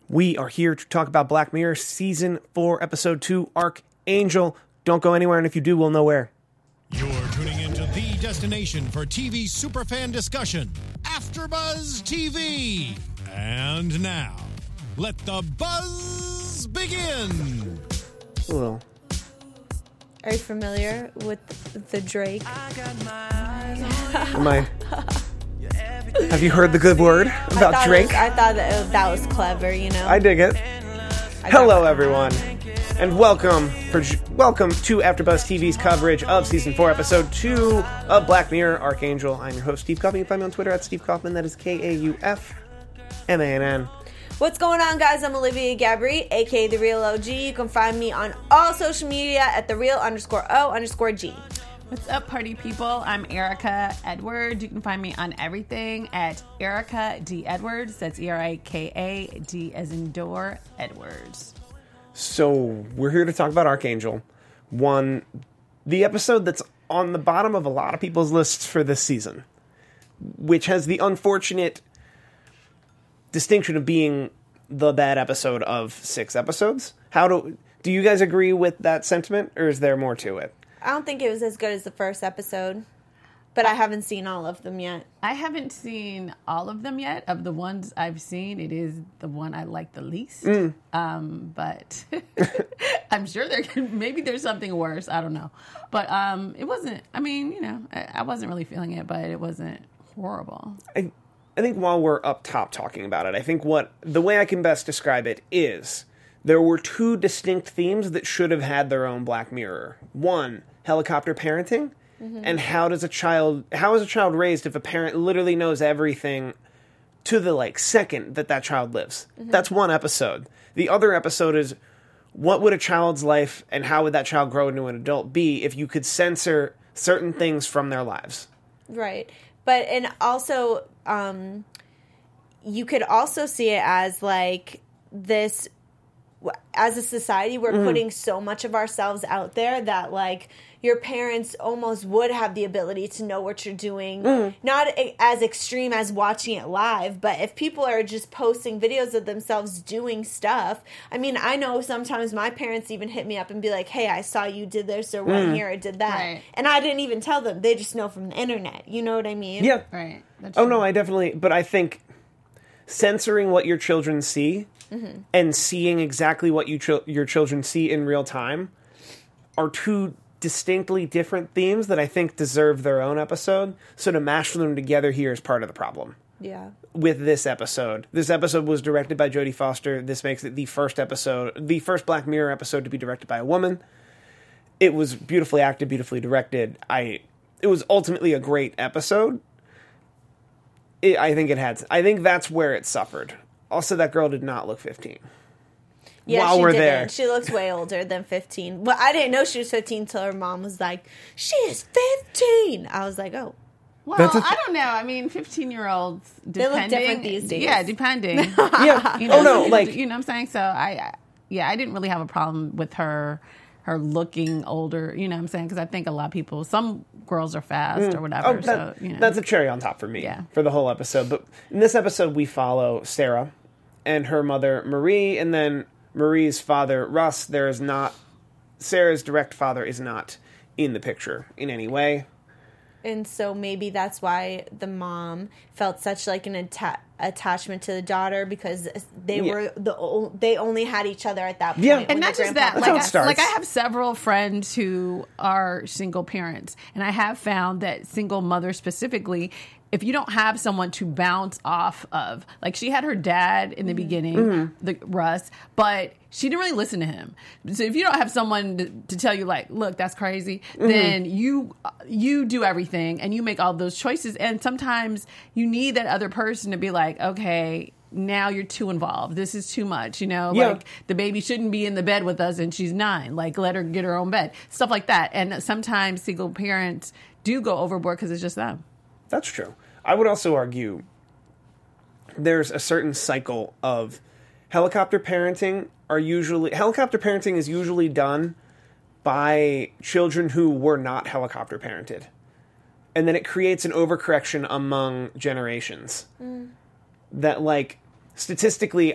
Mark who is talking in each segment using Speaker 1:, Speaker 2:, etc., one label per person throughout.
Speaker 1: We are here to talk about Black Mirror Season 4, Episode 2, Archangel. Don't go anywhere, and if you do, we'll know where.
Speaker 2: You're tuning into the destination for TV superfan discussion, AfterBuzz TV. And now, let the buzz begin.
Speaker 1: Well,
Speaker 3: Are you familiar with the Drake?
Speaker 1: have you heard the good word about Drake?
Speaker 3: I thought that was clever, you know?
Speaker 1: I dig it. Hello, everyone, and welcome to AfterBuzz TV's coverage of Season 4, Episode 2 of Black Mirror, Archangel. I'm your host, Steve Kaufman. You can find me on Twitter at Steve Kaufman. That is Kaufmann.
Speaker 3: What's going on, guys? I'm Olivia Gabri, aka The Real OG. You can find me on all social media at TheReal_O_G.
Speaker 4: What's up, party people? I'm Erica Edwards. You can find me on everything at Erica D. Edwards. That's Erika D as in door, Edwards.
Speaker 1: So, we're here to talk about Archangel. The episode that's on the bottom of a lot of people's lists for this season, which has the unfortunate distinction of being the bad episode of 6 episodes. Do you guys agree with that sentiment, or is there more to it?
Speaker 3: I don't think it was as good as the first episode, but I haven't seen all of them yet.
Speaker 4: I haven't seen all of them yet. Of the ones I've seen, it is the one I like the least. But I'm sure maybe there's something worse. I don't know. But it wasn't, I wasn't really feeling it, but it wasn't horrible.
Speaker 1: I think while we're up top talking about it, I think the way I can best describe it is there were 2 distinct themes that should have had their own Black Mirror. One, helicopter parenting, and how is a child raised if a parent literally knows everything to the second that child lives. That's one episode. The other episode is, what would a child's life and how would that child grow into an adult be if you could censor certain things from their lives?
Speaker 3: Right. But, and also, you could also see it as this, as a society, we're putting so much of ourselves out there that your parents almost would have the ability to know what you're doing. Not as extreme as watching it live, but if people are just posting videos of themselves doing stuff, I know sometimes my parents even hit me up and be like, hey, I saw you did this or went here or did that.
Speaker 4: Right.
Speaker 3: And I didn't even tell them. They just know from the internet. You know what I mean?
Speaker 1: Yeah.
Speaker 4: Right. That's
Speaker 1: Oh,
Speaker 4: true.
Speaker 1: no, but I think censoring what your children see and seeing exactly what your children see in real time are 2 distinctly different themes that I think deserve their own episode. So to mash them together here is part of the problem.
Speaker 3: Yeah.
Speaker 1: With this episode was directed by Jodie Foster. This makes it the first Black Mirror episode to be directed by a woman. It was beautifully acted, beautifully directed. It was ultimately a great episode. I think that's where it suffered. Also, that girl did not look 15.
Speaker 3: Yeah,
Speaker 1: while
Speaker 3: she
Speaker 1: we're
Speaker 3: didn't.
Speaker 1: there.
Speaker 3: She looks way older than 15. Well, I didn't know she was 15 until her mom was like, she is 15. I was like, oh.
Speaker 4: Well, I don't know. 15-year-olds,
Speaker 3: They look different these days.
Speaker 4: Yeah, depending.
Speaker 1: Yeah.
Speaker 4: You know,
Speaker 1: Oh, no,
Speaker 4: you know what I'm saying? So, I didn't really have a problem with her looking older, you know what I'm saying? Because I think a lot of people, some girls are fast or whatever.
Speaker 1: That's a cherry on top for me for the whole episode. But in this episode, we follow Sarah and her mother, Marie, and then Marie's father, Russ. Sarah's direct father is not in the picture in any way.
Speaker 3: And so maybe that's why the mom felt such an attachment to the daughter, because they they only had each other at that point.
Speaker 1: Yeah,
Speaker 4: and not just that.
Speaker 1: That's how it starts.
Speaker 4: I have several friends who are single parents, and I have found that single mothers specifically, if you don't have someone to bounce off of, she had her dad in the beginning, Russ, but she didn't really listen to him. So if you don't have someone to tell you, look, that's crazy, then you do everything and you make all those choices. And sometimes you need that other person to be like, okay, now you're too involved. This is too much, the baby shouldn't be in the bed with us and she's 9. Let her get her own bed. Stuff like that. And sometimes single parents do go overboard because it's just them.
Speaker 1: That's true. I would also argue there's a certain cycle of helicopter parenting is usually done by children who were not helicopter parented. And then it creates an overcorrection among generations. That statistically,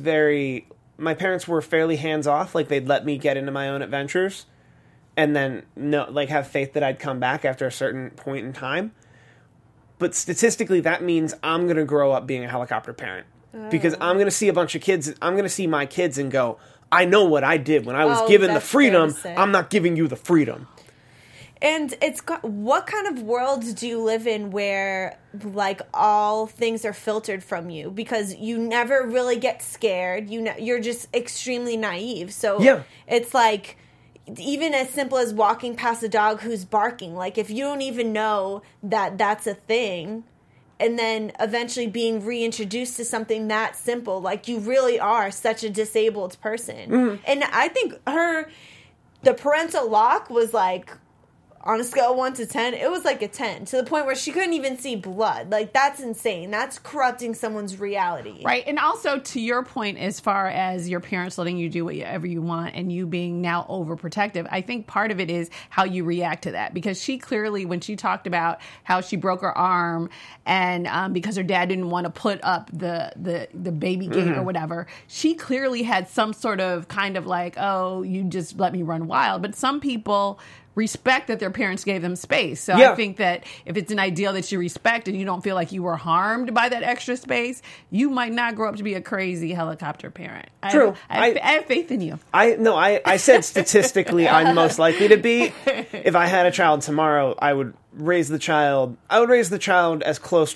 Speaker 1: my parents were fairly hands-off. Like, they'd let me get into my own adventures and then have faith that I'd come back after a certain point in time. But statistically, that means I'm going to grow up being a helicopter parent. Because I'm going to see a bunch of kids. I'm going to see my kids and go, I know what I did when I was given the freedom. I'm not giving you the freedom.
Speaker 3: And what kind of world do you live in where, like, all things are filtered from you? Because you never really get scared. You're just extremely naive. So it's like, even as simple as walking past a dog who's barking. Like, if you don't even know that that's a thing, and then eventually being reintroduced to something that simple, like, you really are such a disabled person. Mm-hmm. And I think the parental lock was like, on a scale of 1 to 10, it was like a 10, to the point where she couldn't even see blood. Like, that's insane. That's corrupting someone's reality.
Speaker 4: Right. And also, to your point, as far as your parents letting you do whatever you want and you being now overprotective, I think part of it is how you react to that. Because she clearly, when she talked about how she broke her arm and because her dad didn't want to put up the baby gate or whatever, she clearly had some sort of kind of like, oh, you just let me run wild. But some people respect that their parents gave them space. So I think that if it's an ideal that you respect and you don't feel like you were harmed by that extra space, you might not grow up to be a crazy helicopter parent.
Speaker 1: True.
Speaker 4: I have faith in you.
Speaker 1: I said statistically I'm most likely to be. If I had a child tomorrow, I would raise the child as close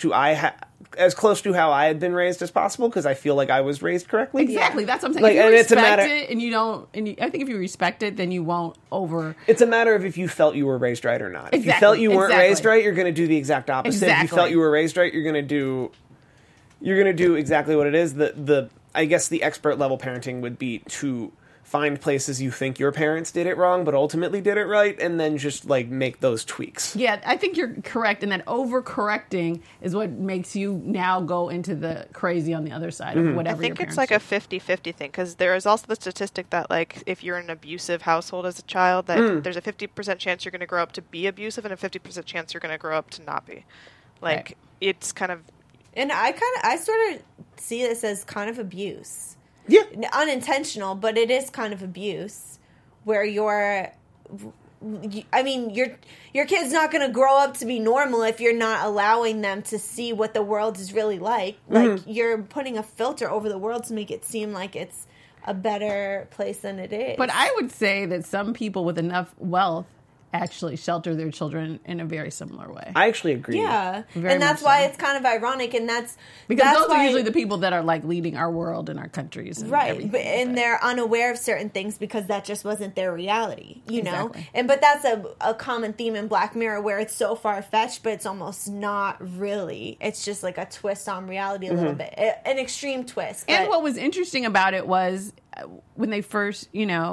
Speaker 1: to how I had been raised as possible, because I feel like I was raised correctly.
Speaker 4: Exactly, that's what I'm saying.
Speaker 1: Like,
Speaker 4: if you
Speaker 1: and
Speaker 4: respect it, and you don't, I think if you respect it, then you won't over.
Speaker 1: It's a matter of if you felt you were raised right or not. If you felt you weren't raised right, you're going to do the exact opposite. If you felt you were raised right, you're going to do exactly what it is. I guess the expert level parenting would be to find places you think your parents did it wrong, but ultimately did it right, and then just, like, make those tweaks.
Speaker 4: Yeah, I think you're correct, and that overcorrecting is what makes you now go into the crazy on the other side of whatever your parents
Speaker 5: I think it's like a 50-50 thing, because there is also the statistic that, like, if you're in an abusive household as a child, that there's a 50% chance you're going to grow up to be abusive and a 50% chance you're going to grow up to not be. Like, it's kind of...
Speaker 3: And I sort of see this as kind of abuse.
Speaker 1: Yeah.
Speaker 3: Unintentional, but it is kind of abuse, where your kid's not going to grow up to be normal if you're not allowing them to see what the world is really like. Like, you're putting a filter over the world to make it seem like it's a better place than it is.
Speaker 4: But I would say that some people with enough wealth actually shelter their children in a very similar way.
Speaker 1: I actually agree.
Speaker 3: Yeah. And that's why it's kind of ironic, and that's...
Speaker 4: Because those are usually the people that are, like, leading our world and our countries. And
Speaker 3: right. And they're unaware of certain things because that just wasn't their reality, you know? But that's a common theme in Black Mirror, where it's so far-fetched, but it's almost not really. It's just like a twist on reality a little bit. An extreme twist.
Speaker 4: And what was interesting about it was when they first,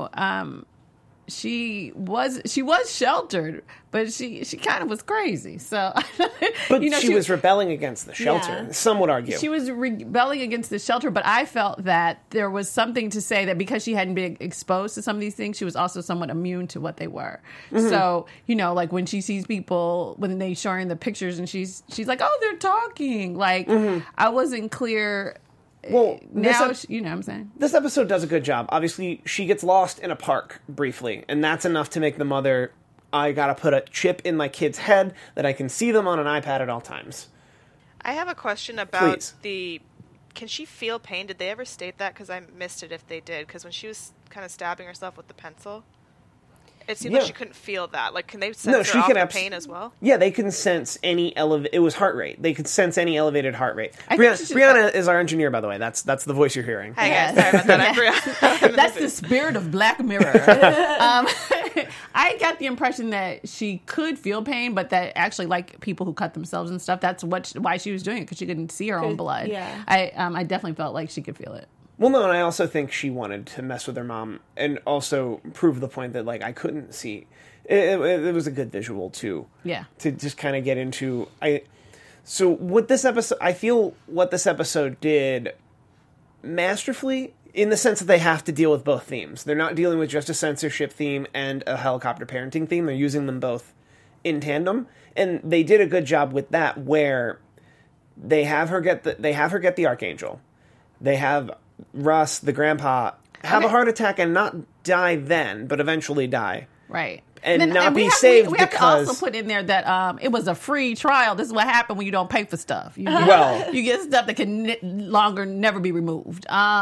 Speaker 4: she was sheltered, but she kind of was crazy. So,
Speaker 1: but she was rebelling against the shelter. Yeah. Some would argue
Speaker 4: she was rebelling against the shelter. But I felt that there was something to say that because she hadn't been exposed to some of these things, she was also somewhat immune to what they were. Mm-hmm. So, like when she sees people when they showing the pictures, and she's like, "Oh, they're talking." Like I wasn't clear.
Speaker 1: Well,
Speaker 4: now, you know what I'm saying?
Speaker 1: This episode does a good job. Obviously, she gets lost in a park briefly, and that's enough to make the mother, I gotta put a chip in my kid's head that I can see them on an iPad at all times.
Speaker 5: I have a question about can she feel pain? Did they ever state that? Because I missed it if they did. Because when she was kind of stabbing herself with the pencil, it seemed like she couldn't feel that. Like, can they sense her off the pain as well?
Speaker 1: Yeah, they can sense any it was heart rate. They could sense any elevated heart rate. Brianna is our engineer, by the way. That's the voice you're hearing.
Speaker 5: Hi, guys. Sorry about that. Brianna.
Speaker 4: That's the spirit of Black Mirror. I got the impression that she could feel pain, but that actually, like people who cut themselves and stuff, that's why she was doing it, because she couldn't see her own blood.
Speaker 3: Yeah.
Speaker 4: I definitely felt like she could feel it.
Speaker 1: Well, no, and I also think she wanted to mess with her mom and also prove the point that, like, I couldn't see. It was a good visual, too.
Speaker 4: Yeah.
Speaker 1: To just kind of get into... So, what this episode did masterfully, in the sense that they have to deal with both themes. They're not dealing with just a censorship theme and a helicopter parenting theme. They're using them both in tandem. And they did a good job with that, where they have her get the Archangel. they have Russ, the grandpa, have a heart attack and not die then, but eventually die.
Speaker 4: Right.
Speaker 1: And not be saved
Speaker 4: we have
Speaker 1: because...
Speaker 4: to also put in there that it was a free trial. This is what happened when you don't pay for stuff. You get stuff that can longer never be removed.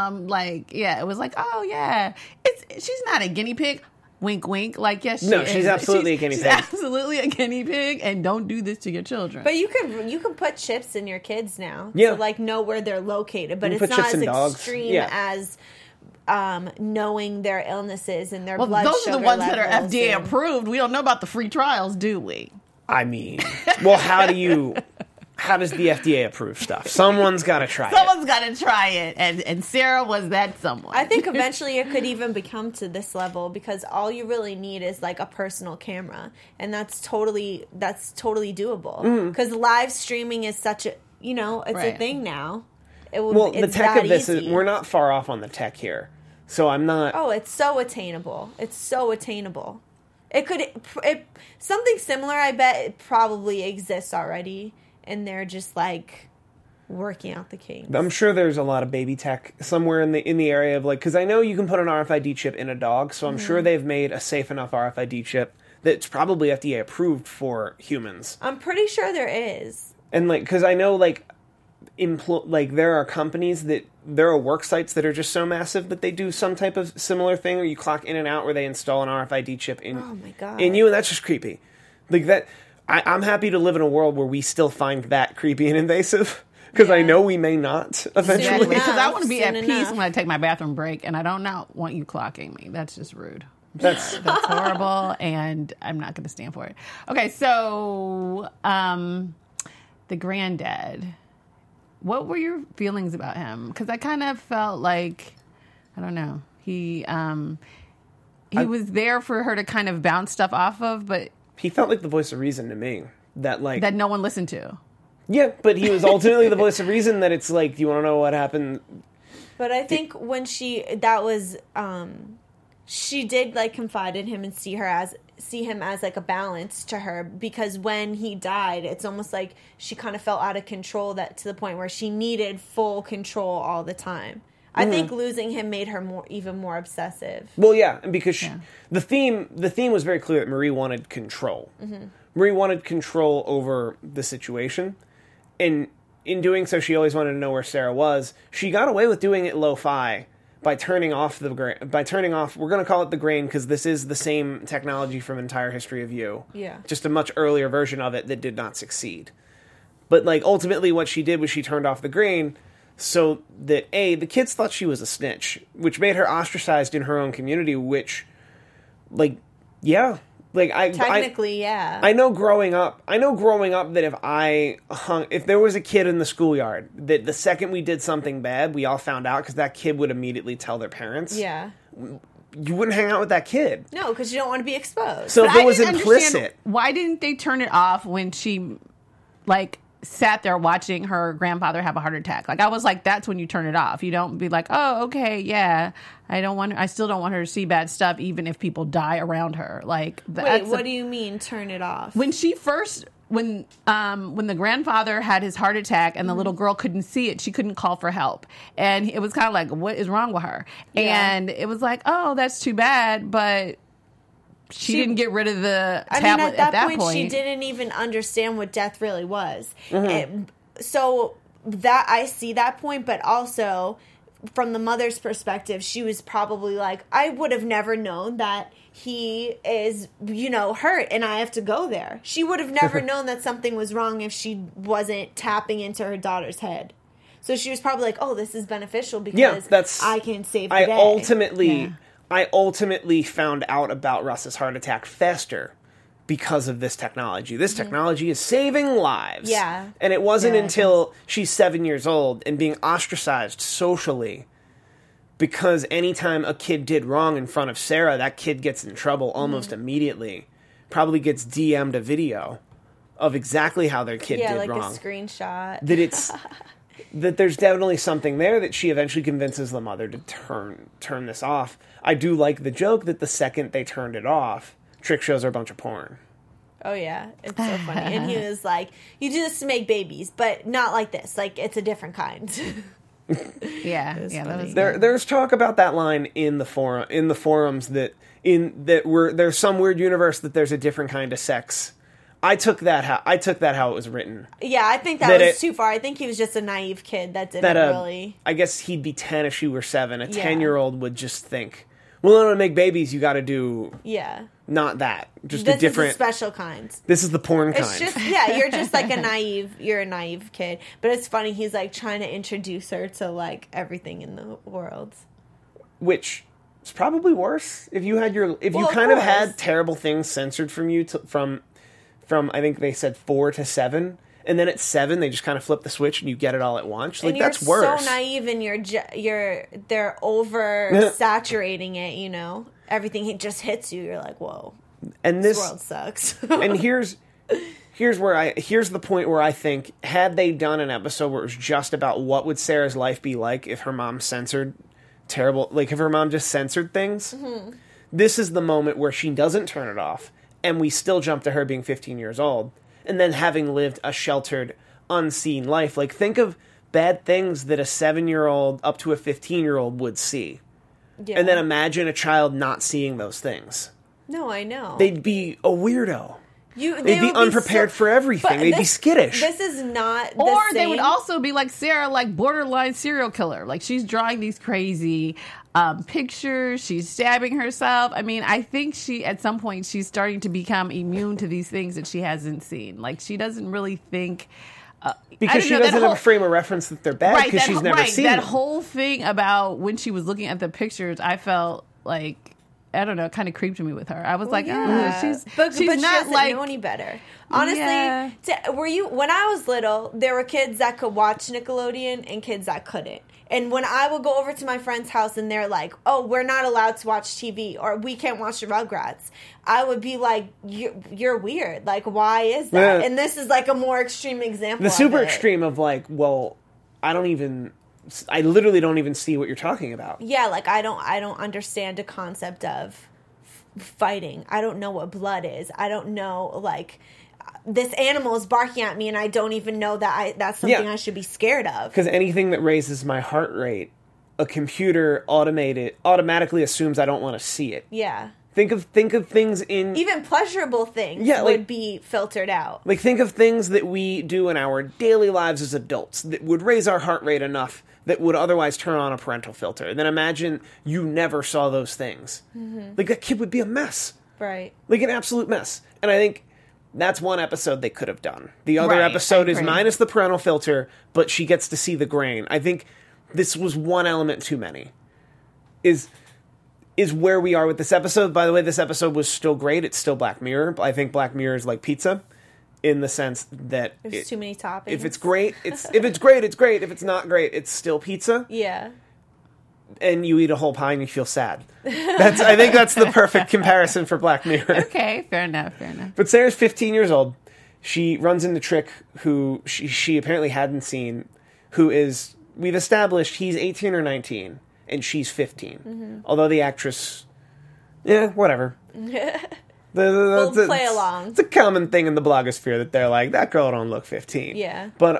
Speaker 4: It was like, oh, yeah. She's not a guinea pig. Wink, wink. Like, yes, she is.
Speaker 1: She's absolutely a guinea pig.
Speaker 4: She's absolutely a guinea pig, and don't do this to your children.
Speaker 3: But you can put chips in your kids now
Speaker 1: to
Speaker 3: know where they're located. But
Speaker 1: you
Speaker 3: it's not as
Speaker 1: extreme
Speaker 3: as knowing their illnesses and their blood sugar
Speaker 4: levels. Those are the ones that are FDA
Speaker 3: and...
Speaker 4: approved. We don't know about the free trials, do we?
Speaker 1: I mean, well, how does the FDA approve stuff? Someone's got to try it.
Speaker 4: Someone's got to try it, and Sarah was that someone.
Speaker 3: I think eventually it could even become to this level because all you really need is like a personal camera, and that's totally doable. Because live streaming is such a a thing now.
Speaker 1: The tech of this is we're not far off on the tech here, so I'm not.
Speaker 3: Oh, it's so attainable. It's so attainable. Something similar. I bet it probably exists already. And they're just like working out the kinks.
Speaker 1: I'm sure there's a lot of baby tech somewhere in the area of because I know you can put an RFID chip in a dog, so I'm sure they've made a safe enough RFID chip that's probably FDA approved for humans.
Speaker 3: I'm pretty sure there is.
Speaker 1: And because I know there are companies there are work sites that are just so massive that they do some type of similar thing, or you clock in and out where they install an RFID chip in you, and that's just creepy. That. I'm happy to live in a world where we still find that creepy and invasive, because I know we may not eventually.
Speaker 4: Because I want to be at peace when I take my bathroom break, and I don't want you clocking me. That's just rude. That's horrible, and I'm not going to stand for it. Okay, so the granddad. What were your feelings about him? Because I kind of felt like, I don't know, he was there for her to kind of bounce stuff off of, but...
Speaker 1: He felt like the voice of reason to me. That
Speaker 4: no one listened to.
Speaker 1: Yeah, but he was ultimately the voice of reason that it's like, do you want to know what happened?
Speaker 3: But I think when she did confide in him and see him as like a balance to her, because when he died, it's almost like she kind of felt out of control to the point where she needed full control all the time. I think losing him made her even more obsessive.
Speaker 1: Well, yeah, because the theme was very clear that Marie wanted control. Mm-hmm. Marie wanted control over the situation, and in doing so, she always wanted to know where Sarah was. She got away with doing it lo-fi by turning off. We're going to call it the grain because this is the same technology from Entire History of You.
Speaker 3: Yeah,
Speaker 1: just a much earlier version of it that did not succeed. But ultimately, what she did was she turned off the grain. So that, the kids thought she was a snitch, which made her ostracized in her own community, which,
Speaker 3: technically, yeah.
Speaker 1: I know growing up that if there was a kid in the schoolyard, that the second we did something bad, we all found out because that kid would immediately tell their parents.
Speaker 3: Yeah.
Speaker 1: You wouldn't hang out with that kid.
Speaker 3: No, because you don't want to be exposed.
Speaker 1: So if it was implicit.
Speaker 4: Why didn't they turn it off when she, sat there watching her grandfather have a heart attack? I was like, that's when you turn it off. You don't be like, oh, okay, yeah. I still don't want her to see bad stuff, even if people die around her.
Speaker 3: Wait, what do you mean turn it off?
Speaker 4: When the grandfather had his heart attack and the little girl couldn't see it, she couldn't call for help. And it was kind of like, what is wrong with her? Yeah. And it was like, oh, that's too bad, but she didn't get rid of the tablet at that point.
Speaker 3: She didn't even understand what death really was. Mm-hmm. So that I see that point, but also from the mother's perspective, she was probably like, I would have never known that he is, hurt and I have to go there. She would have never known that something was wrong if she wasn't tapping into her daughter's head. So she was probably like, oh, this is beneficial because I can save the day.
Speaker 1: I ultimately found out about Russ's heart attack faster because of this technology. This technology is saving lives.
Speaker 3: Yeah.
Speaker 1: And it wasn't until she's 7 years old and being ostracized socially, because anytime a kid did wrong in front of Sarah, that kid gets in trouble almost immediately. Probably gets DM'd a video of exactly how their kid did wrong.
Speaker 3: Yeah, like a screenshot.
Speaker 1: That there's definitely something there that she eventually convinces the mother to turn this off. I do like the joke that the second they turned it off, Trick shows her a bunch of porn.
Speaker 3: Oh, yeah. It's so funny. And he was like, you do this to make babies, but not like this. It's a different kind.
Speaker 4: Yeah, that was
Speaker 1: There's talk about that line in the forums that there's some weird universe that there's a different kind of sex. I took that how it was written.
Speaker 3: Yeah, I think that was too far. I think he was just a naive kid that didn't really.
Speaker 1: I guess he'd be 10 if she were 7. A 10-year-old would just think, well, in order to make babies, you got to do not that. Just
Speaker 3: this
Speaker 1: a different
Speaker 3: is the special kind.
Speaker 1: This is the porn kind.
Speaker 3: It's just you're just like you're a naive kid. But it's funny, he's like trying to introduce her to like everything in the world.
Speaker 1: Which is probably worse if you had you had terrible things censored from you from I think they said 4 to 7. And then at 7, they just kind of flip the switch and you get it all at once. Like, that's worse.
Speaker 3: You're so naive and they're over saturating it, you know? Everything just hits you. You're like, whoa.
Speaker 1: And
Speaker 3: this world sucks.
Speaker 1: And here's the point where I think, had they done an episode where it was just about what would Sarah's life be like if her mom censored if her mom just censored things, this is the moment where she doesn't turn it off, and we still jump to her being 15 years old. And then having lived a sheltered, unseen life. Like, think of bad things that a 7-year-old up to a 15-year-old would see. Yeah. And then imagine a child not seeing those things.
Speaker 3: No, I know.
Speaker 1: They'd be a weirdo. They'd be unprepared for everything. They'd be skittish.
Speaker 3: This is not the
Speaker 4: Or
Speaker 3: same.
Speaker 4: They would also be like Sarah, like borderline serial killer. Like, she's drawing these crazy pictures. She's stabbing herself. I mean, I think at some point, she's starting to become immune to these things that she hasn't seen. Like, she doesn't really think...
Speaker 1: because she doesn't have a frame of reference that they're bad because she's never seen them.
Speaker 4: That whole thing about when she was looking at the pictures, I felt like... I don't know, it kind of creeped me with her. I was she's
Speaker 3: but she
Speaker 4: not
Speaker 3: doesn't
Speaker 4: like
Speaker 3: know any better. Honestly, when I was little, there were kids that could watch Nickelodeon and kids that couldn't. And when I would go over to my friend's house and they're like, "Oh, we're not allowed to watch TV," or "We can't watch the Rugrats," I would be like, "You're weird. Like, why is that?"
Speaker 1: Yeah.
Speaker 3: And this is like a more extreme example.
Speaker 1: The super extreme of like, well, I literally don't even see what you're talking about.
Speaker 3: Yeah, like I don't understand the concept of fighting. I don't know what blood is. I don't know, like, this animal is barking at me and I don't even know that's something I should be scared of.
Speaker 1: Because anything that raises my heart rate, a computer automatically assumes I don't want to see it.
Speaker 3: Yeah.
Speaker 1: Think of things in...
Speaker 3: Even pleasurable things would be filtered out.
Speaker 1: Like, think of things that we do in our daily lives as adults that would raise our heart rate enough that would otherwise turn on a parental filter. And then imagine you never saw those things. Mm-hmm. Like, that kid would be a mess.
Speaker 3: Right.
Speaker 1: Like, an absolute mess. And I think that's one episode they could have done. The other episode is minus the parental filter, but she gets to see the grain. I think this was one element too many. Is where we are with this episode. By the way, this episode was still great. It's still Black Mirror. I think Black Mirror is like pizza in the sense that
Speaker 3: there's too many toppings.
Speaker 1: If it's great, it's great, it's great. If it's not great, it's still pizza.
Speaker 3: Yeah.
Speaker 1: And you eat a whole pie and you feel sad. I think that's the perfect comparison for Black Mirror.
Speaker 4: Okay, fair enough.
Speaker 1: But Sarah's 15 years old. She runs into Trick, who she apparently hadn't seen, who is, we've established he's 18 or 19. And she's 15. Mm-hmm. Although the actress... Yeah, whatever.
Speaker 3: We'll play along.
Speaker 1: It's a common thing in the blogosphere that they're like, that girl don't look 15.
Speaker 3: Yeah.
Speaker 1: But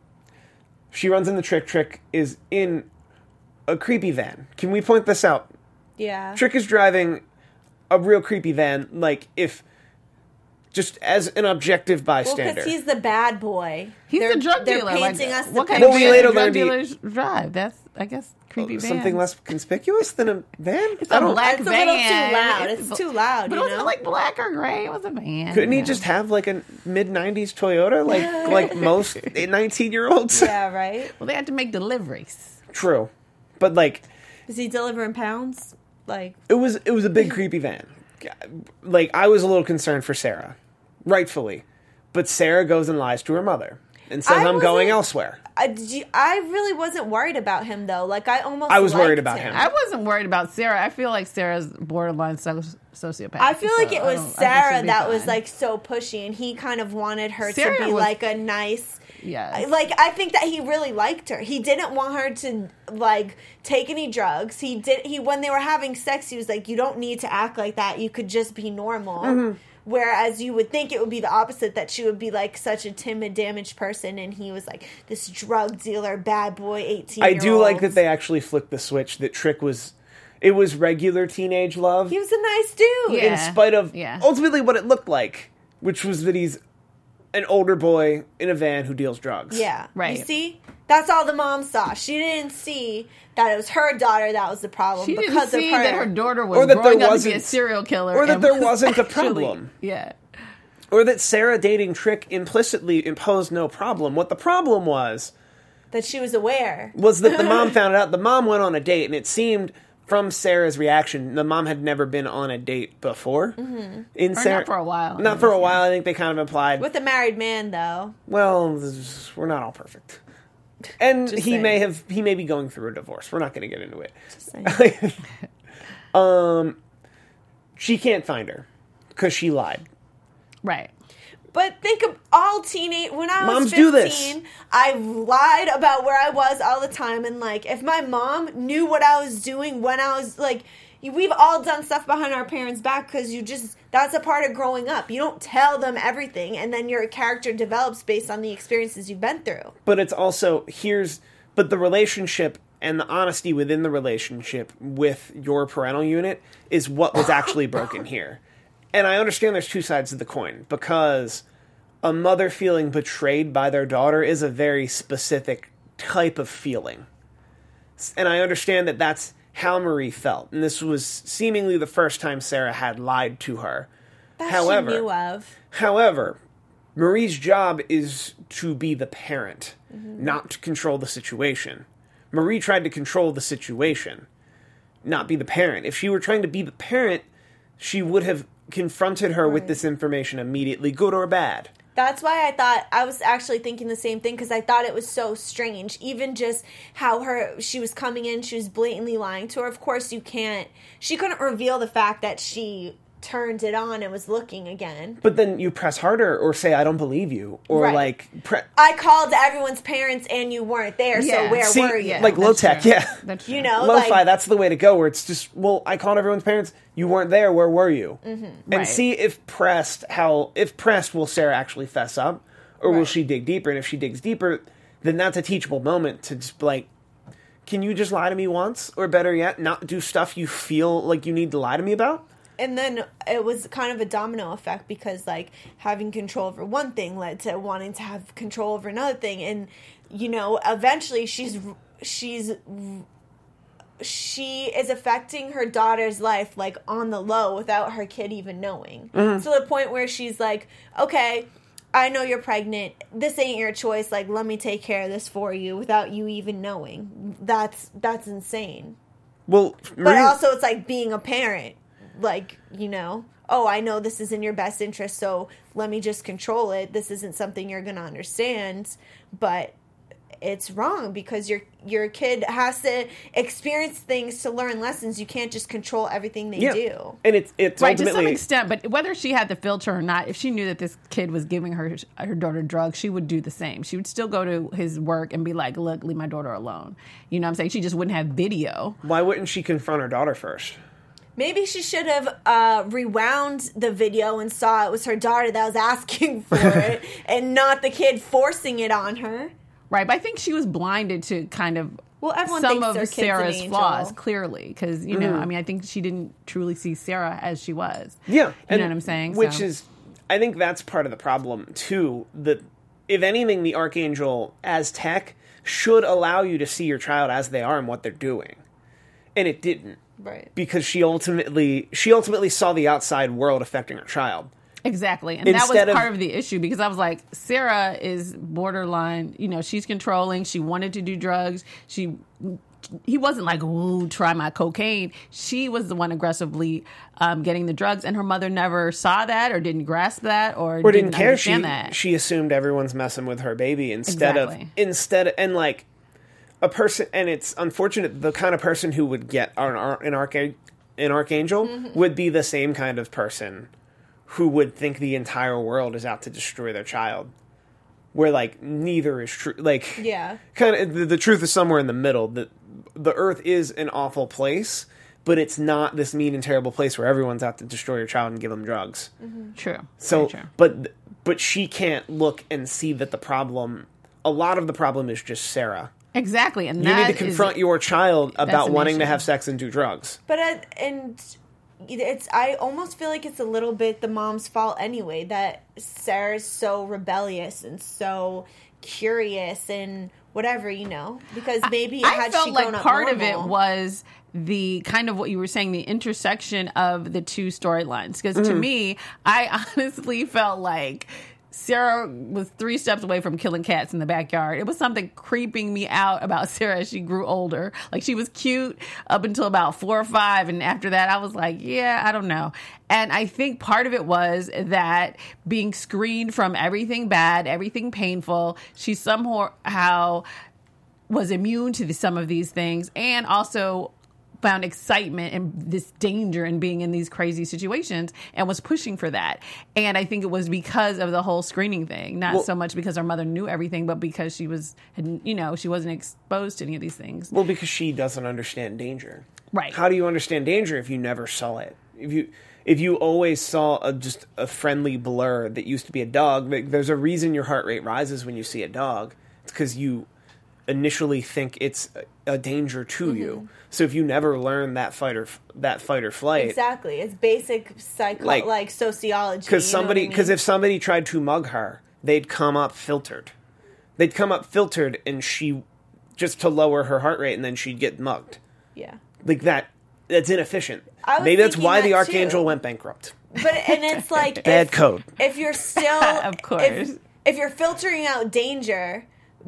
Speaker 1: she runs into Trick. Trick is in a creepy van. Can we point this out?
Speaker 3: Yeah.
Speaker 1: Trick is driving a real creepy van, like, if... Just as an objective bystander.
Speaker 3: Well, because he's the bad boy.
Speaker 4: He's the drug dealer.
Speaker 3: They're painting us
Speaker 4: what
Speaker 3: the
Speaker 4: kind of
Speaker 1: later
Speaker 4: drug dealers drive? That's, I guess, creepy van.
Speaker 1: Something less conspicuous than a van?
Speaker 4: It's a black
Speaker 3: van.
Speaker 4: It's a little
Speaker 3: too loud. It's too loud,
Speaker 4: But it wasn't like black or gray. It was a van.
Speaker 1: Couldn't he just have like a mid-90s Toyota like most 19-year-olds?
Speaker 3: Yeah, right?
Speaker 4: Well, they had to make deliveries.
Speaker 1: True. But like...
Speaker 3: Is he delivering pounds? Like...
Speaker 1: It was a big creepy van. Like, I was a little concerned for Sarah. Rightfully. But Sarah goes and lies to her mother and says, I'm going elsewhere.
Speaker 3: I really wasn't worried about him, though. Like,
Speaker 1: I was worried about him.
Speaker 4: I wasn't worried about Sarah. I feel like Sarah's borderline sociopath.
Speaker 3: I feel like it was Sarah that was, like, so pushy, and he kind of wanted her to be, like, a nice...
Speaker 4: Yeah.
Speaker 3: Like, I think that he really liked her. He didn't want her to, like, take any drugs. When they were having sex, he was like, you don't need to act like that. You could just be normal. Mm-hmm. Whereas you would think it would be the opposite, that she would be like such a timid, damaged person, and he was like this drug dealer, bad boy, 18-year-old.
Speaker 1: I do like that they actually flipped the switch, that Trick was regular teenage love.
Speaker 3: He was a nice dude.
Speaker 1: In spite of ultimately what it looked like, which was that he's an older boy in a van who deals drugs.
Speaker 3: Yeah.
Speaker 4: Right.
Speaker 3: You see? That's all the mom saw. She didn't see that it was her daughter that was the problem.
Speaker 4: She
Speaker 3: because
Speaker 4: didn't see
Speaker 3: of her.
Speaker 4: that her daughter was growing up to be a serial killer.
Speaker 1: Or that there wasn't a problem.
Speaker 4: Yeah.
Speaker 1: Or that Sarah dating Trick implicitly imposed no problem. What the problem was...
Speaker 3: that she was aware.
Speaker 1: Was that the mom found out. The mom went on a date, and it seemed... from Sarah's reaction, the mom had never been on a date before.
Speaker 3: Mm-hmm.
Speaker 4: Not for a while.
Speaker 1: Not for a while. I think they kind of implied.
Speaker 3: With a married man, though.
Speaker 1: Well, we're not all perfect. And
Speaker 3: Just
Speaker 1: he
Speaker 3: saying.
Speaker 1: may be going through a divorce. We're not going to get into it.
Speaker 3: Just saying.
Speaker 1: She can't find her because she lied.
Speaker 4: Right.
Speaker 3: But think of all teenage... When I was
Speaker 1: Moms
Speaker 3: 15,
Speaker 1: do this.
Speaker 3: I lied about where I was all the time. And, like, if my mom knew what I was doing when I was, like... We've all done stuff behind our parents' back because that's a part of growing up. You don't tell them everything, and then your character develops based on the experiences you've been through.
Speaker 1: But it's also, but the relationship and the honesty within the relationship with your parental unit is what was actually broken here. And I understand there's two sides of the coin, because a mother feeling betrayed by their daughter is a very specific type of feeling. And I understand that that's how Marie felt. And this was seemingly the first time Sarah had lied to her.
Speaker 3: That
Speaker 1: However,
Speaker 3: she knew of.
Speaker 1: However, Marie's job is to be the parent, not to control the situation. Marie tried to control the situation, not be the parent. If she were trying to be the parent, she would have confronted her with this information immediately, good or bad.
Speaker 3: That's why I was actually thinking the same thing, because I thought it was so strange. Even just how she was coming in, she was blatantly lying to her. Of course, she couldn't reveal the fact that she turned it on and was looking again.
Speaker 1: But then you press harder or say, I don't believe you. Or
Speaker 3: right. I called everyone's parents and you weren't there, so where were you?
Speaker 1: Like low-tech, yeah.
Speaker 4: That's true.
Speaker 3: You know,
Speaker 1: Lo-fi, that's the way to go, where it's just, well, I called everyone's parents, you weren't there, where were you? And see if pressed, will Sarah actually fess up? Or will she dig deeper? And if she digs deeper, then that's a teachable moment to just, like, can you just lie to me once? Or better yet, not do stuff you feel like you need to lie to me about?
Speaker 3: And then it was kind of a domino effect, because, like, having control over one thing led to wanting to have control over another thing. And, you know, eventually she is affecting her daughter's life, like, on the low without her kid even knowing. To the point where she's like, okay, I know you're pregnant. This ain't your choice. Like, let me take care of this for you without you even knowing. That's insane.
Speaker 1: Well,
Speaker 3: but also it's like being a parent. Like, you know, oh, I know this is in your best interest, so let me just control it. This isn't something you're going to understand, but it's wrong, because your kid has to experience things to learn lessons. You can't just control everything they do.
Speaker 1: And it's
Speaker 4: right,
Speaker 1: ultimately...
Speaker 4: to some extent, but whether she had the filter or not, if she knew that this kid was giving her daughter drugs, she would do the same. She would still go to his work and be like, look, leave my daughter alone. You know what I'm saying? She just wouldn't have video.
Speaker 1: Why wouldn't she confront her daughter first?
Speaker 3: Maybe she should have rewound the video and saw it was her daughter that was asking for it and not the kid forcing it on her.
Speaker 4: Right, but I think she was blinded to kind of
Speaker 3: everyone
Speaker 4: some
Speaker 3: thinks
Speaker 4: of
Speaker 3: their kid's
Speaker 4: Sarah's
Speaker 3: an angel.
Speaker 4: flaws, clearly. Because, you know, I mean, I think she didn't truly see Sarah as she was.
Speaker 1: Yeah.
Speaker 4: You know what I'm saying?
Speaker 1: Which is, I think that's part of the problem, too. That, if anything, the Archangel, as tech, should allow you to see your child as they are and what they're doing. And it didn't.
Speaker 3: Right.
Speaker 1: Because she ultimately saw the outside world affecting her child.
Speaker 4: Exactly. And that was part of the issue, because I was like, Sarah is borderline, you know, she's controlling. She wanted to do drugs. He wasn't like, ooh, try my cocaine. She was the one aggressively getting the drugs, and her mother never saw that or didn't grasp that or didn't
Speaker 1: care.
Speaker 4: Understand that.
Speaker 1: She assumed everyone's messing with her baby instead and like a person, and it's unfortunate, the kind of person who would get an archangel would be the same kind of person who would think the entire world is out to destroy their child. Where, like, neither is true. Like,
Speaker 3: yeah.
Speaker 1: Kind of, the truth is somewhere in the middle. That the earth is an awful place, but it's not this mean and terrible place where everyone's out to destroy your child and give them drugs.
Speaker 4: True.
Speaker 1: So,
Speaker 4: Very true.
Speaker 1: but she can't look and see that a lot of the problem is just Sarah.
Speaker 4: Exactly, and
Speaker 1: You need to confront your child about
Speaker 4: an
Speaker 1: wanting to
Speaker 4: issue.
Speaker 1: have sex and do drugs.
Speaker 3: But I almost feel like it's a little bit the mom's fault anyway, that Sarah's so rebellious and so curious and whatever, because maybe
Speaker 4: I felt
Speaker 3: she
Speaker 4: like
Speaker 3: grown up
Speaker 4: part of it
Speaker 3: normal-
Speaker 4: was the kind of what you were saying, the intersection of the two storylines. Because to me, I honestly felt like Sarah was 3 steps away from killing cats in the backyard. It was something creeping me out about Sarah as she grew older. Like, she was cute up until about 4 or 5, and after that, I was like, yeah, I don't know. And I think part of it was that being screened from everything bad, everything painful, she somehow was immune to some of these things, and also found excitement and this danger in being in these crazy situations and was pushing for that. And I think it was because of the whole screening thing, not so much because her mother knew everything, but because she wasn't exposed to any of these things.
Speaker 1: Well, because she doesn't understand danger.
Speaker 4: Right.
Speaker 1: How do you understand danger if you never saw it? If you always saw just a friendly blur that used to be a dog, there's a reason your heart rate rises when you see a dog. It's because you initially think it's a danger to you. So if you never learn that fight or flight,
Speaker 3: Exactly. It's basic like sociology.
Speaker 1: Because if somebody tried to mug her, they'd come up filtered. And she, just to lower her heart rate, and then she'd get mugged.
Speaker 3: Yeah.
Speaker 1: Like that's inefficient.
Speaker 3: Maybe
Speaker 1: that's why the
Speaker 3: that
Speaker 1: Archangel
Speaker 3: too.
Speaker 1: went bankrupt.
Speaker 3: And it's like
Speaker 1: Bad code.
Speaker 3: If you're still
Speaker 4: Of course.
Speaker 3: if you're filtering out danger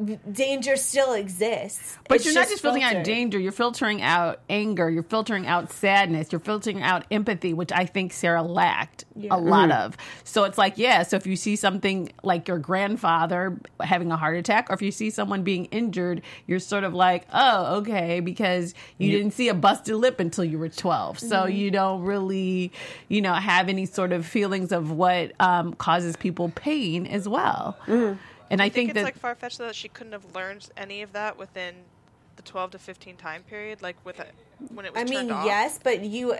Speaker 3: still exists.
Speaker 4: But
Speaker 3: It's
Speaker 4: you're not just filtering out
Speaker 3: filtered.
Speaker 4: danger, you're filtering out anger, you're filtering out sadness, you're filtering out empathy, which I think Sarah lacked a lot of. So it's like, so if you see something like your grandfather having a heart attack, or if you see someone being injured, you're sort of like, oh, okay, because you didn't see a busted lip until you were 12. So you don't really, have any sort of feelings of what causes people pain as well. And I think
Speaker 5: it's
Speaker 4: that
Speaker 5: like far-fetched that she couldn't have learned any of that within the 12 to 15 time period, like when it was turned off.
Speaker 3: Yes, but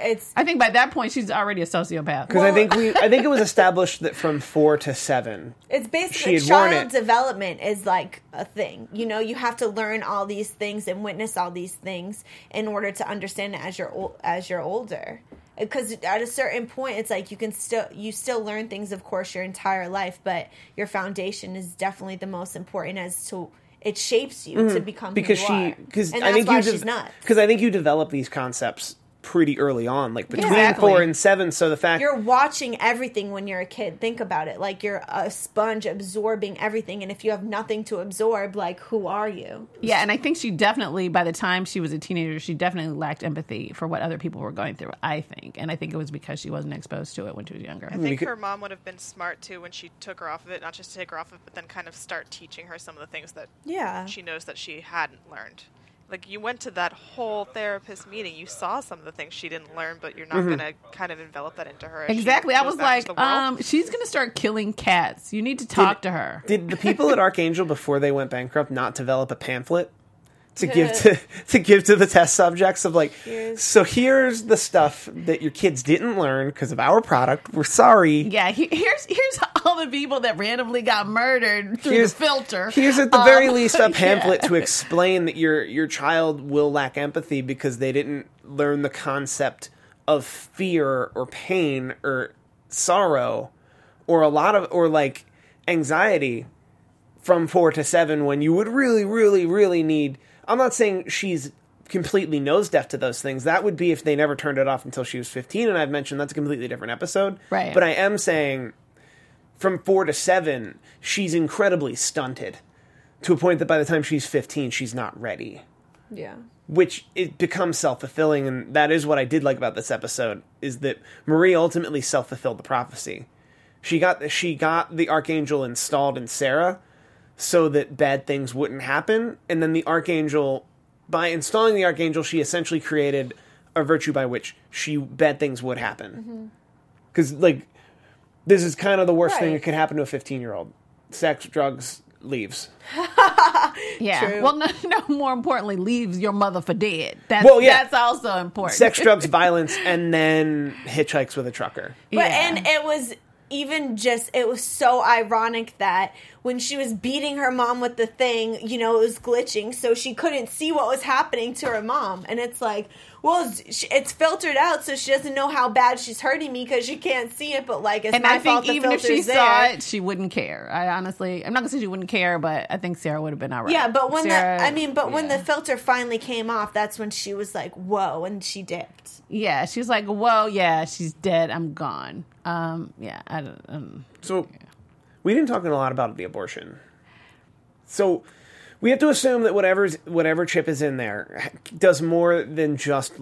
Speaker 4: I think by that point she's already a sociopath.
Speaker 1: Because I think it was established that from 4 to 7,
Speaker 3: it's basically
Speaker 1: she had worn
Speaker 3: child
Speaker 1: it.
Speaker 3: development is like a thing. You have to learn all these things and witness all these things in order to understand it as you're older. Because at a certain point, it's like you still learn things, of course, your entire life, but your foundation is definitely the most important as to it shapes you to become who you are. And that's why she's nuts.
Speaker 1: Because I think you develop these concepts pretty early on, like between
Speaker 4: Exactly.
Speaker 1: 4 and 7. So the fact
Speaker 3: You're watching everything when you're a kid. Think about it. Like, you're a sponge absorbing everything. And if you have nothing to absorb, like, who are you?
Speaker 4: Yeah, and I think she definitely, by the time she was a teenager, she definitely lacked empathy for what other people were going through, I think. And I think it was because she wasn't exposed to it when she was younger.
Speaker 5: I think her mom would have been smart, too, when she took her off of it. Not just to take her off of it, but then kind of start teaching her some of the things that she knows that she hadn't learned. Like, you went to that whole therapist meeting. You saw some of the things she didn't learn, but you're not going to kind of envelop that into her.
Speaker 4: Exactly. I was like, she's going to start killing cats. You need to talk to her.
Speaker 1: Did the people at Archangel, before they went bankrupt, not develop a pamphlet to give to the test subjects of like, so here's the stuff that your kids didn't learn because of our product. We're sorry.
Speaker 4: Yeah, here's all the people that randomly got murdered through the filter.
Speaker 1: Here's at the very least a pamphlet to explain that your child will lack empathy because they didn't learn the concept of fear or pain or sorrow or like anxiety from 4 to 7 when you would really, really, really need. I'm not saying she's completely nose deaf to those things. That would be if they never turned it off until she was 15, and I've mentioned that's a completely different episode.
Speaker 4: Right.
Speaker 1: But I am saying from 4 to 7, she's incredibly stunted to a point that by the time she's 15, she's not ready.
Speaker 3: Yeah.
Speaker 1: Which it becomes self-fulfilling, and that is what I did like about this episode, is that Marie ultimately self-fulfilled the prophecy. She got the Archangel installed in Sarah so that bad things wouldn't happen, and then the Archangel, by installing the Archangel, she essentially created a virtue by which bad things would happen. Because, like, this is kind of the worst thing that could happen to a 15-year-old. Sex, drugs, leaves.
Speaker 4: Yeah.
Speaker 3: True.
Speaker 4: Well, no, more importantly, leaves your mother for dead.
Speaker 1: That's
Speaker 4: also important.
Speaker 1: Sex, drugs, violence, and then hitchhikes with a trucker.
Speaker 3: But and it was it was so ironic that when she was beating her mom with the thing, it was glitching, so she couldn't see what was happening to her mom. And it's like, well, it's filtered out, so she doesn't know how bad she's hurting me because she can't see it. But it's
Speaker 4: and
Speaker 3: my
Speaker 4: I
Speaker 3: fault.
Speaker 4: think even if she saw it, she wouldn't care. I'm not gonna say she wouldn't care, but I think Sarah would have been all right.
Speaker 3: Yeah, but when when the
Speaker 4: yeah.
Speaker 3: filter finally came off, that's when she was like, "Whoa!" and she dipped.
Speaker 4: Yeah, she was like, "Whoa, yeah, she's dead. I'm gone." Yeah, I don't.
Speaker 1: So we didn't talk a lot about the abortion. So we have to assume that whatever chip is in there does more than just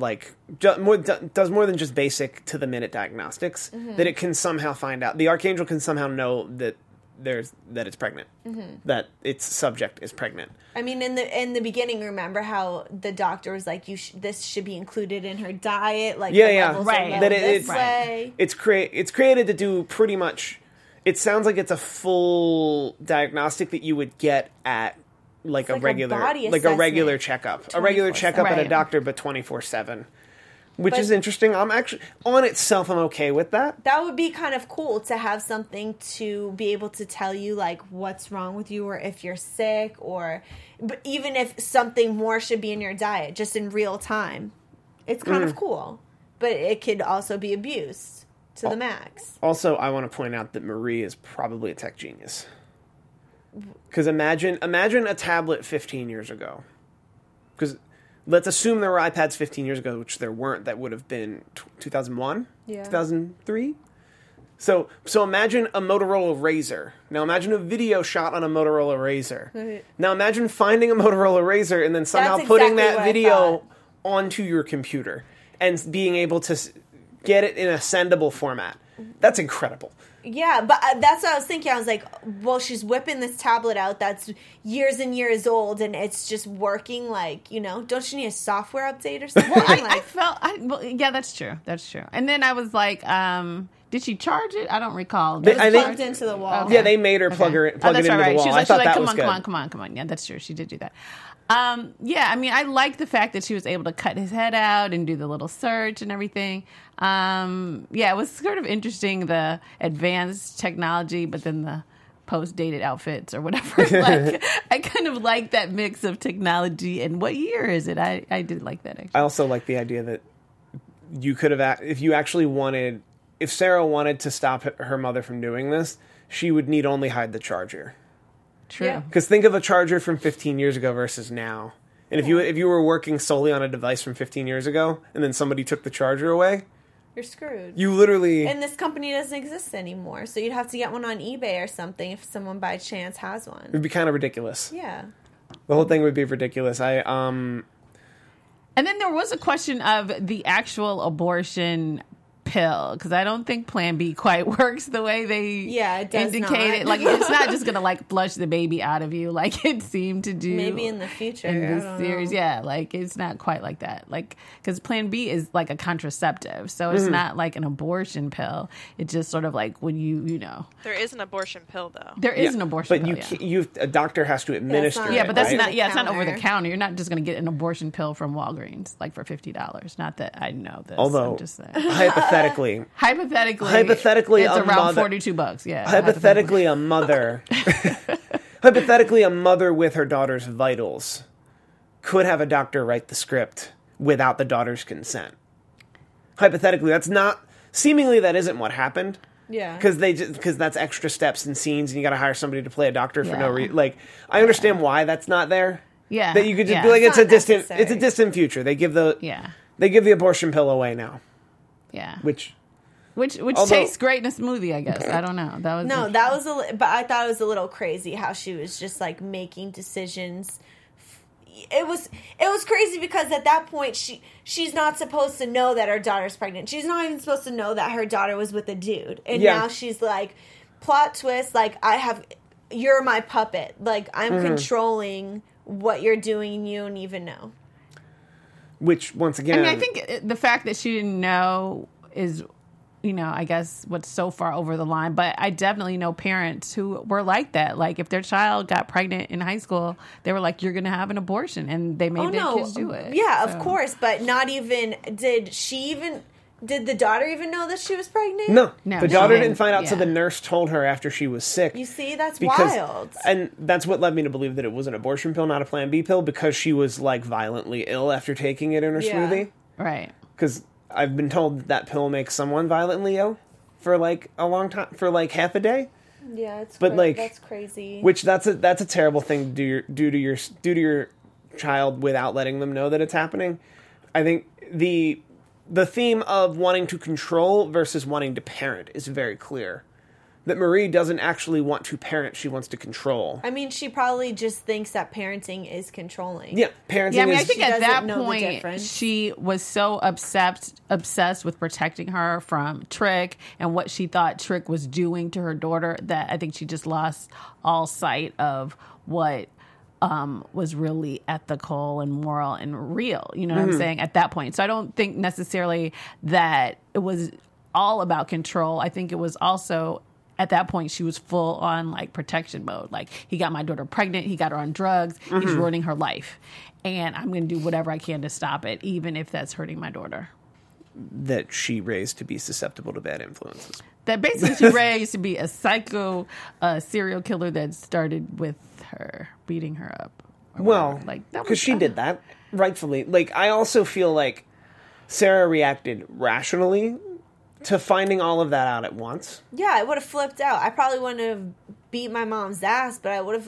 Speaker 1: does more than just basic to the minute diagnostics. Mm-hmm. That it can somehow find out. The Archangel can somehow know that it's pregnant, that its subject is pregnant.
Speaker 3: I mean, in the beginning, remember how the doctor was like, this should be included in her diet, right?
Speaker 1: That it's created to do pretty much. It sounds like it's a full diagnostic that you would get at a regular checkup, at a doctor, but 24/7. Which is interesting. I'm actually, on itself, I'm okay with that.
Speaker 3: That would be kind of cool to have something to be able to tell you, what's wrong with you, or if you're sick, but even if something more should be in your diet, just in real time. It's kind of cool. But it could also be abused to the max.
Speaker 1: Also, I want to point out that Marie is probably a tech genius. Because imagine a tablet 15 years ago. Because let's assume there were iPads 15 years ago, which there weren't. That would have been 2001, 2003. So imagine a Motorola Razr. Now imagine a video shot on a Motorola Razr. Right. Now imagine finding a Motorola Razr and then somehow putting that video onto your computer and being able to get it in a sendable format. That's incredible.
Speaker 3: Yeah, but that's what I was thinking. I was like, well, she's whipping this tablet out that's years and years old, and it's just working don't you need a software update or something?
Speaker 4: Well, yeah, that's true. That's true. And then I was like, did she charge it? I don't recall.
Speaker 3: It was plugged into the wall.
Speaker 1: Okay. Yeah, they made her plug it into the wall.
Speaker 4: She was
Speaker 1: I thought that
Speaker 4: was
Speaker 1: good.
Speaker 4: Come on. Yeah, that's true. She did do that. Yeah, I mean, I like the fact that she was able to cut his head out and do the little search and everything. Yeah, it was sort of interesting, the advanced technology, but then the post-dated outfits or whatever. I kind of like that mix of technology. And what year is it? I did like that, actually.
Speaker 1: I also like the idea that you could have, if Sarah wanted to stop her mother from doing this, she would need only hide the charger.
Speaker 4: True.
Speaker 1: Because think of a charger from 15 years ago versus now. And if you were working solely on a device from 15 years ago, and then somebody took the charger away,
Speaker 3: you're screwed.
Speaker 1: You literally...
Speaker 3: And this company doesn't exist anymore, so you'd have to get one on eBay or something if someone by chance has one.
Speaker 1: It would be kind of ridiculous.
Speaker 3: Yeah.
Speaker 1: The whole thing would be ridiculous.
Speaker 4: And then there was a question of the actual abortion pill, because I don't think Plan B quite works the way they indicated.
Speaker 3: Not.
Speaker 4: It's not just gonna flush the baby out of you like it seemed to do.
Speaker 3: Maybe in the future
Speaker 4: in this series, it's not quite like that. Because Plan B is a contraceptive, so it's not like an abortion pill. It's just sort of when you
Speaker 5: There is an abortion pill though.
Speaker 4: There is an abortion pill,
Speaker 1: but a doctor has to administer it.
Speaker 4: Yeah, but that's
Speaker 1: right?
Speaker 4: not. Yeah, it's not over the counter. You're not just gonna get an abortion pill from Walgreens for $50. Not that I know this.
Speaker 1: Although,
Speaker 4: I'm just saying.
Speaker 1: hypothetically,
Speaker 4: it's around $42. Yeah.
Speaker 1: Hypothetically, a mother with her daughter's vitals could have a doctor write the script without the daughter's consent. Hypothetically, seemingly that isn't what happened.
Speaker 3: Yeah.
Speaker 1: Because that's extra steps and scenes, and you got to hire somebody to play a doctor for no reason. I understand why that's not there.
Speaker 4: Yeah.
Speaker 1: That you could just be it's a distant future. They give the abortion pill away now.
Speaker 4: Yeah.
Speaker 1: Which
Speaker 4: tastes great in a smoothie, I guess. I don't know.
Speaker 3: But I thought it was a little crazy how she was just making decisions. It was crazy because at that point she's not supposed to know that her daughter's pregnant. She's not even supposed to know that her daughter was with a dude. And now she's plot twist, you're my puppet. I'm controlling what you're doing and you don't even know.
Speaker 1: Which, once again...
Speaker 4: I mean, I think the fact that she didn't know is I guess what's so far over the line. But I definitely know parents who were like that. Like if their child got pregnant in high school, they were like, you're going to have an abortion. And they made their kids do it.
Speaker 3: Yeah, of course. But not even, did the daughter even know that she was pregnant?
Speaker 1: No,
Speaker 4: No,
Speaker 1: the
Speaker 4: she
Speaker 1: daughter
Speaker 4: didn't.
Speaker 1: didn't find out
Speaker 4: Yeah.
Speaker 1: till the nurse told her after she was sick.
Speaker 3: You see, that's wild.
Speaker 1: And that's what led me to believe that it was an abortion pill, not a Plan B pill, because she was like violently ill after taking it in her smoothie.
Speaker 4: Right.
Speaker 1: Because I've been told that pill makes someone violently ill for like a long time, for like half a day.
Speaker 3: Yeah,
Speaker 1: But like
Speaker 3: that's crazy.
Speaker 1: Which that's a terrible thing to do to your child without letting them know that it's happening. I think the theme of wanting to control versus wanting to parent is very clear. That Marie doesn't actually want to parent; she wants to control.
Speaker 3: I mean, she probably just thinks that parenting is controlling.
Speaker 1: Yeah, parenting.
Speaker 4: Yeah, I mean,
Speaker 1: is,
Speaker 4: I think
Speaker 3: She
Speaker 4: at
Speaker 3: doesn't
Speaker 4: that
Speaker 3: know the
Speaker 4: point
Speaker 3: difference.
Speaker 4: she was so obsessed with protecting her from Trick and what she thought Trick was doing to her daughter that I think she just lost all sight of what was really ethical and moral and real. You know what I'm saying? At that point, so I don't think necessarily that it was all about control. I think it was also. At that point, she was full on like protection mode. Like, he got my daughter pregnant. He got her on drugs. He's ruining her life. And I'm going to do whatever I can to stop it, even if that's hurting my daughter.
Speaker 1: that she raised to be susceptible to bad influences.
Speaker 4: That basically she raised to be a psycho serial killer that started with her beating her up.
Speaker 1: Well,
Speaker 4: like that
Speaker 1: because she did that rightfully. Like, I also feel like Sarah reacted rationally to finding all of that out at once.
Speaker 3: Yeah, I would have flipped out. I probably wouldn't have beat my mom's ass, but I would have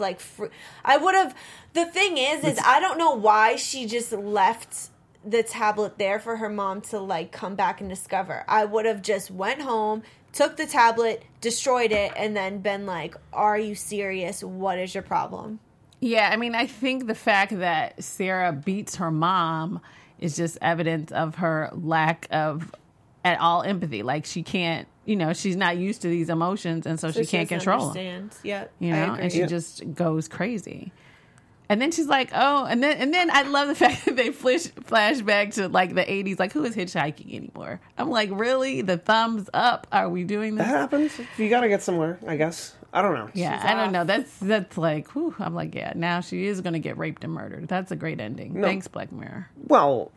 Speaker 3: the thing is I don't know why she just left the tablet there for her mom to like come back and discover. I would have just went home, took the tablet, destroyed it, and then been like, "Are you serious? What is your problem?"
Speaker 4: Yeah, I mean, I think the fact that Sarah beats her mom is just evidence of her lack of at all empathy. Like, she can't, she's not used to these emotions, and so she can't control them.
Speaker 3: Yep,
Speaker 4: and she just goes crazy. And then she's like, oh, and then I love the fact that they flash back to like the 80s, like, who is hitchhiking anymore? I'm like, really? The thumbs up? Are we doing this?
Speaker 1: That happens. You gotta get somewhere, I guess. I don't know.
Speaker 4: Yeah,
Speaker 3: She's
Speaker 4: I don't
Speaker 3: off.
Speaker 4: know. That's like, whew, I'm like, yeah, now she is going to get raped and murdered. That's a great ending.
Speaker 1: No.
Speaker 4: Thanks, Black Mirror.
Speaker 1: Well,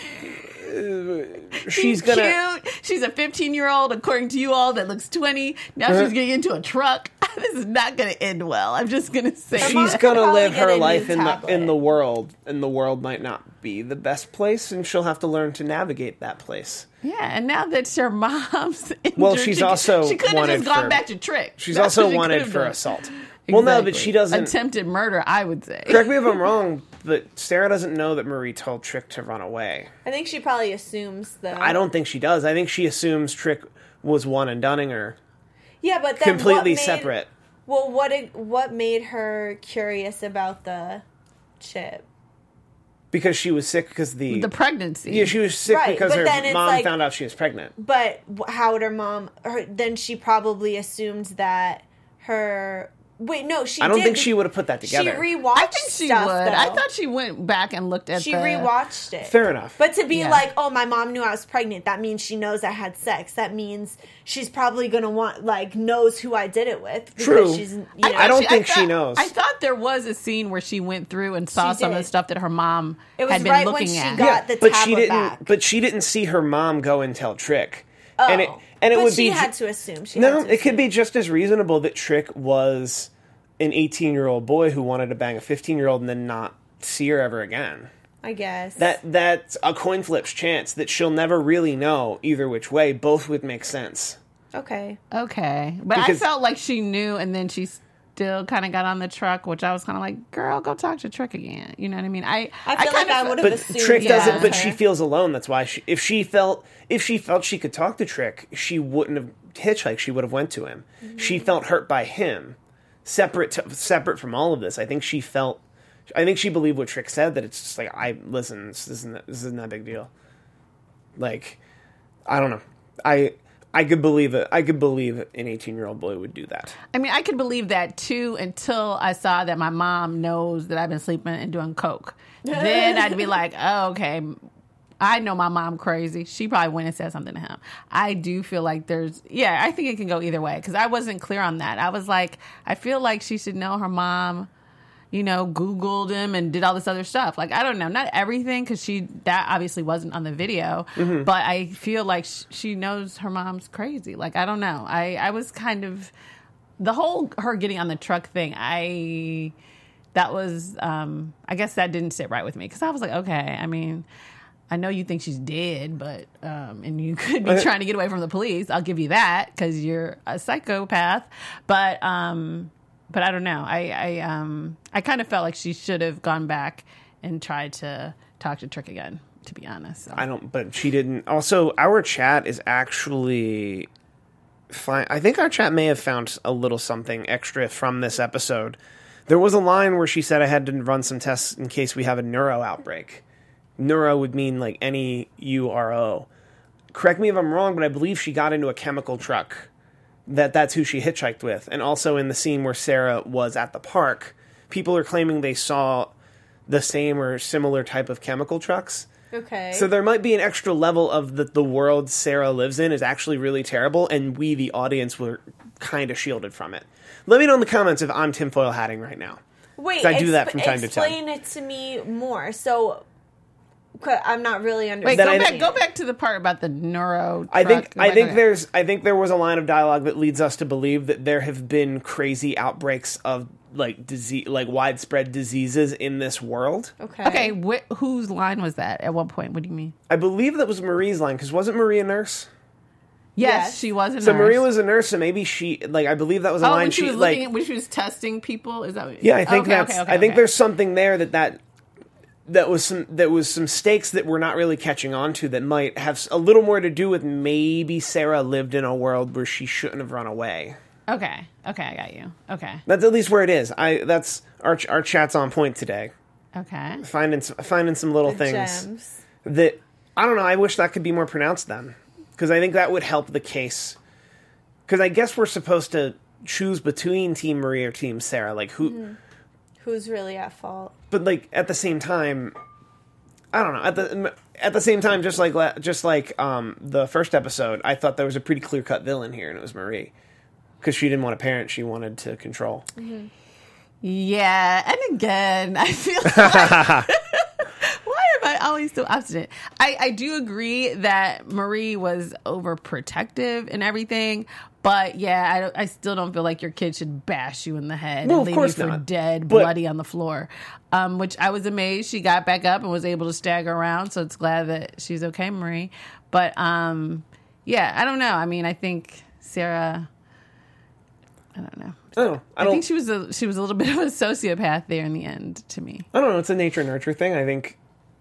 Speaker 1: she's gonna.
Speaker 4: Cute. She's a 15-year-old, according to you all, that looks 20. Now she's getting into a truck. This is not going to end well. I'm just going to say.
Speaker 1: She's
Speaker 3: mom
Speaker 1: gonna
Speaker 3: could probably
Speaker 1: live
Speaker 3: get a
Speaker 1: her
Speaker 3: new
Speaker 1: life in
Speaker 3: tablet.
Speaker 1: the world, and the world might not be the best place, and she'll have to learn to navigate that place.
Speaker 4: Yeah, and now that your mom's injured,
Speaker 1: Well, she's also
Speaker 4: she could have
Speaker 1: wanted
Speaker 4: just gone
Speaker 1: for-
Speaker 4: back to Trick.
Speaker 1: She's
Speaker 4: That's
Speaker 1: also
Speaker 4: what she
Speaker 1: wanted
Speaker 4: could've
Speaker 1: for
Speaker 4: done.
Speaker 1: assault. Well, no, but
Speaker 4: Exactly.
Speaker 1: she doesn't.
Speaker 4: Attempted murder, I would say.
Speaker 1: Correct me if I'm wrong, but Sarah doesn't know that Marie told Trick to run away.
Speaker 3: I think she probably assumes though.
Speaker 1: I don't think she does. I think she assumes Trick was one and dunning her.
Speaker 3: Yeah, but then
Speaker 1: Completely separate.
Speaker 3: Well, what made her curious about the chip?
Speaker 1: Because she was sick because the
Speaker 4: pregnancy.
Speaker 1: Yeah, she was sick
Speaker 3: Right,
Speaker 1: because
Speaker 3: but
Speaker 1: her
Speaker 3: then it's
Speaker 1: mom
Speaker 3: like-
Speaker 1: found out she was pregnant.
Speaker 3: But how would her mom? Then she probably assumed that her. Wait, no, she.
Speaker 1: I don't
Speaker 3: did.
Speaker 1: think she would have put that together.
Speaker 3: She rewatched.
Speaker 4: I think she
Speaker 3: stuff,
Speaker 4: would. I
Speaker 3: though.
Speaker 4: thought she went back and looked at
Speaker 3: she
Speaker 4: the...
Speaker 3: rewatched it.
Speaker 1: Fair enough.
Speaker 3: But to be
Speaker 4: Yeah.
Speaker 3: like, oh, my mom knew I was pregnant. That means she knows I had sex. That means she's probably gonna knows who I did it with. Because
Speaker 1: True.
Speaker 3: She's,
Speaker 1: I don't think she
Speaker 4: thought-
Speaker 1: knows.
Speaker 4: I thought there was a scene where she went through and saw
Speaker 3: She
Speaker 4: some of the
Speaker 3: did.
Speaker 4: stuff that her mom
Speaker 3: It was
Speaker 4: had been
Speaker 3: right when
Speaker 4: looking
Speaker 3: she
Speaker 4: at.
Speaker 3: got the
Speaker 1: but she
Speaker 3: tablet
Speaker 1: didn't.
Speaker 3: back.
Speaker 1: But she didn't see her mom go and tell Trick.
Speaker 3: Oh,
Speaker 1: and it
Speaker 3: but
Speaker 1: would
Speaker 3: she
Speaker 1: be
Speaker 3: had to assume. She
Speaker 1: no.
Speaker 3: had to
Speaker 1: It could
Speaker 3: assume.
Speaker 1: be just as reasonable that Trick was an 18-year-old boy who wanted to bang a 15-year-old and then not see her ever again.
Speaker 3: I guess
Speaker 1: That's a coin flip's chance that she'll never really know either which way. Both would make sense.
Speaker 3: Okay.
Speaker 4: Okay. But
Speaker 1: Because-
Speaker 4: I felt like she knew, and then she still kind of got on the truck, which I was kind of like, girl, go talk to Trick again. You know what I mean?
Speaker 3: I feel like
Speaker 4: kinda
Speaker 3: I
Speaker 4: fe-
Speaker 3: would have
Speaker 1: But
Speaker 3: assumed.
Speaker 1: Trick
Speaker 3: that
Speaker 1: doesn't.
Speaker 3: was
Speaker 1: But
Speaker 3: her.
Speaker 1: she feels alone. That's why if she felt she could talk to Trick, she wouldn't have hitchhiked. She would have went to him.
Speaker 3: Mm-hmm.
Speaker 1: She felt hurt by him, separate from all of this. I think she believed what Trick said, that it's just like, this isn't that big deal. Like, I don't know. I could believe it. I could believe an 18-year-old boy would do that.
Speaker 4: I mean, I could believe that too until I saw that my mom knows that I've been sleeping and doing coke. Then I'd be like, oh, okay, I know my mom crazy. She probably went and said something to him. I do feel like I think it can go either way, because I wasn't clear on that. I was like, I feel like she should know her mom, Googled him and did all this other stuff. Like, I don't know, not everything, because that obviously wasn't on the video, but I feel like she knows her mom's crazy. Like, I don't know. I was kind of, the whole her getting on the truck thing, that was, I guess that didn't sit right with me, because I was like, okay, I mean, I know you think she's dead, but and you could be trying to get away from the police. I'll give you that, because you're a psychopath. But I don't know. I kind of felt like she should have gone back and tried to talk to Trick again, to be honest. So.
Speaker 1: But she didn't. Also, our chat is actually fine. I think our chat may have found a little something extra from this episode. There was a line where she said I had to run some tests in case we have a neuro outbreak. Neuro would mean like N-E-U-R-O. Correct me if I'm wrong, but I believe she got into a chemical truck. That's who she hitchhiked with. And also in the scene where Sarah was at the park, people are claiming they saw the same or similar type of chemical trucks.
Speaker 3: Okay.
Speaker 1: So there might be an extra level of the world Sarah lives in is actually really terrible, and we, the audience, were kind of shielded from it. Let me know in the comments if I'm tinfoil hatting right now.
Speaker 3: Wait,
Speaker 1: I do that from time to time.
Speaker 3: Explain it to me more. So I'm not really understanding.
Speaker 4: Wait, go back to the part about the neuro.
Speaker 1: I think there was a line of dialogue that leads us to believe that there have been crazy outbreaks of like disease, like widespread diseases in this world.
Speaker 3: Okay.
Speaker 4: Whose line was that? At what point? What do you mean?
Speaker 1: I believe that was Marie's line, because wasn't Marie a nurse?
Speaker 4: Yes, she was a nurse.
Speaker 1: So Marie was a nurse, so maybe she, like, I believe that was a line
Speaker 4: when she was when she was testing people. Is that what?
Speaker 1: Yeah, I think I think there's something there that was some stakes that we're not really catching on to that might have a little more to do with maybe Sarah lived in a world where she shouldn't have run away.
Speaker 4: Okay, I got you. Okay.
Speaker 1: That's at least where it is. That's our chat's on point today.
Speaker 4: Okay.
Speaker 1: Finding some little things
Speaker 3: gems.
Speaker 1: that, I don't know, I wish that could be more pronounced then. Because I think that would help the case. Because I guess we're supposed to choose between Team Marie or Team Sarah. Like,
Speaker 3: Who's really at fault?
Speaker 1: But, like, at the same time, I don't know. At the same time, just like the first episode, I thought there was a pretty clear-cut villain here, and it was Marie. Because she didn't want a parent, she wanted to control.
Speaker 3: Mm-hmm.
Speaker 4: Yeah, and again, I feel like... Why am I always so obstinate? I do agree that Marie was overprotective and everything, but yeah, I still don't feel like your kid should bash you in the head and leave you for dead, bloody on the floor. Which I was amazed she got back up and was able to stagger around, so it's glad that she's okay, Marie. But yeah, I don't know. I mean, I think Sarah... I don't know. I think she was a little bit of a sociopath there in the end to me.
Speaker 1: I don't know. It's a nature nurture thing. I think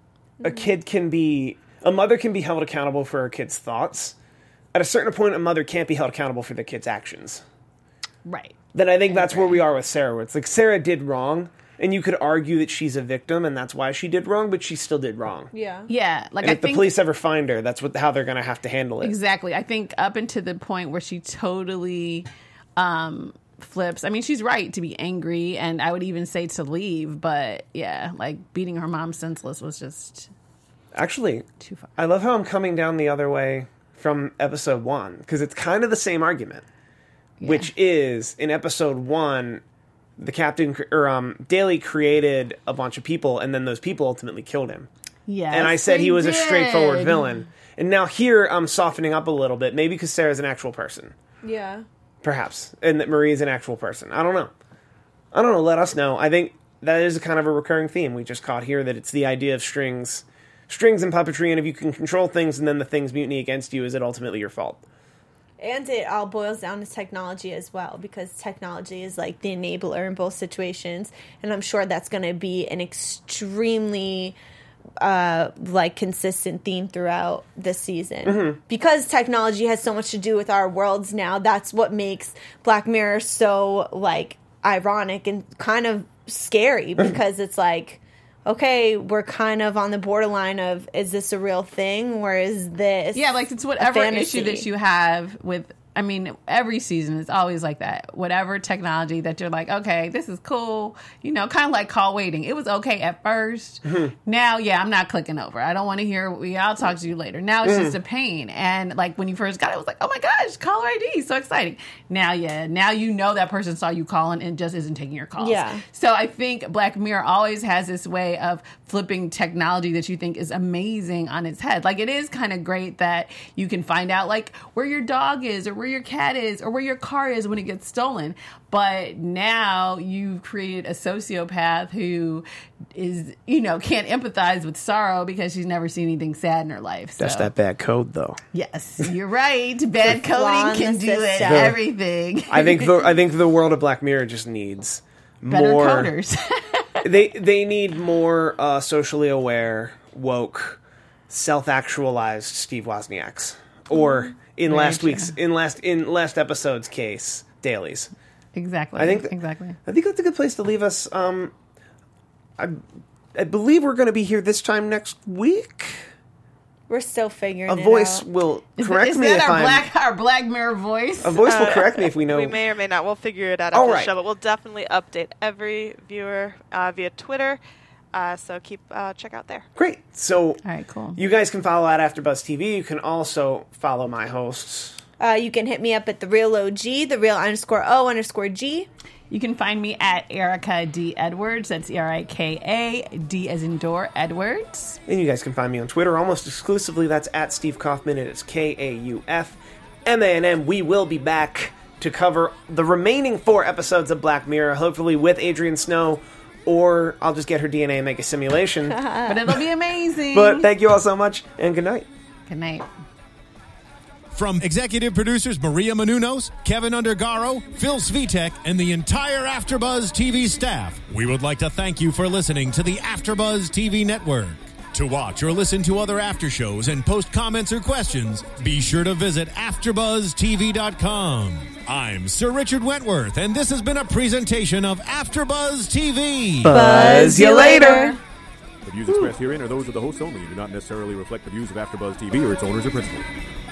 Speaker 1: a mother can be held accountable for her kid's thoughts. At a certain point, a mother can't be held accountable for the kid's actions.
Speaker 4: Right.
Speaker 1: Then I think that's where we are with Sarah. Where it's like Sarah did wrong, and you could argue that she's a victim, and that's why she did wrong, but she still did wrong.
Speaker 3: Yeah.
Speaker 4: Yeah. Like,
Speaker 1: and if the police ever find her, that's how they're going to have to handle it.
Speaker 4: Exactly. I think up until the point where she totally... flips. I mean, she's right to be angry, and I would even say to leave, but yeah, like beating her mom senseless was just
Speaker 1: actually
Speaker 4: too far.
Speaker 1: I love how I'm coming down the other way from episode 1, because it's kind of the same argument, which is in episode 1, the captain or Daly created a bunch of people, and then those people ultimately killed him.
Speaker 4: Yeah,
Speaker 1: and I said he was a straightforward villain, and now here I'm softening up a little bit, maybe because Sarah's an actual person.
Speaker 3: Yeah.
Speaker 1: Perhaps. And that Marie is an actual person. I don't know. Let us know. I think that is a kind of a recurring theme we just caught here, that it's the idea of strings and puppetry, and if you can control things and then the things mutiny against you, is it ultimately your fault?
Speaker 3: And it all boils down to technology as well, because technology is like the enabler in both situations, and I'm sure that's going to be an extremely... consistent theme throughout this season, because technology has so much to do with our worlds now. That's what makes Black Mirror so like ironic and kind of scary, because it's like, okay, we're kind of on the borderline of, is this a real thing or is this
Speaker 4: like it's whatever issue that you have with I mean, every season is always like that. Whatever technology that you're like, okay, this is cool. You know, kind of like call waiting. It was okay at first. Now, I'm not clicking over. I don't want to hear, I'll talk to you later. Now it's just a pain. And like when you first got it, it was like, oh my gosh, caller ID, so exciting. Now you know that person saw you calling and just isn't taking your calls.
Speaker 3: Yeah.
Speaker 4: So I think Black Mirror always has this way of flipping technology that you think is amazing on its head. Like, it is kind of great that you can find out like where your dog is or where your cat is or where your car is when it gets stolen. But now you've created a sociopath who is, can't empathize with sorrow because she's never seen anything sad in her life. So.
Speaker 1: That's that bad code, though.
Speaker 4: Yes, you're right. Bad coding can do it. Everything.
Speaker 1: I think the world of Black Mirror just needs
Speaker 4: better
Speaker 1: more
Speaker 4: coders.
Speaker 1: They need more socially aware, woke, self-actualized Steve Wozniaks, or in last episode's case, dailies.
Speaker 4: Exactly.
Speaker 1: Exactly. I think that's a good place to leave us. I believe we're going to be here this time next week.
Speaker 3: We're still figuring it out.
Speaker 1: A voice will correct me if
Speaker 4: our Black Mirror voice?
Speaker 1: A voice will correct me if we know.
Speaker 5: We may or may not. We'll figure it out after the show, but we'll definitely update every viewer via Twitter. So check out there.
Speaker 1: Great. So, all
Speaker 4: right, cool.
Speaker 1: You guys can follow at AfterBuzz TV. You can also follow my hosts.
Speaker 3: You can hit me up at the real OG, the real _O_G.
Speaker 4: You can find me at Erica D. Edwards. That's Erika D as in door Edwards.
Speaker 1: And you guys can find me on Twitter almost exclusively. That's at Steve Kaufman, and it's KAUFMANM. We will be back to cover the remaining 4 episodes of Black Mirror, hopefully with Adrian Snow, or I'll just get her DNA and make a simulation.
Speaker 4: But it'll be amazing.
Speaker 1: But thank you all so much, and good night.
Speaker 4: Good night.
Speaker 2: From executive producers Maria Menounos, Kevin Undergaro, Phil Svitek, and the entire AfterBuzz TV staff, we would like to thank you for listening to the AfterBuzz TV network. To watch or listen to other after shows and post comments or questions, be sure to visit AfterBuzzTV.com. I'm Sir Richard Wentworth, and this has been a presentation of AfterBuzz TV.
Speaker 1: Buzz you later.
Speaker 6: The views expressed herein are those of the hosts only and do not necessarily reflect the views of AfterBuzz TV or its owners or principals.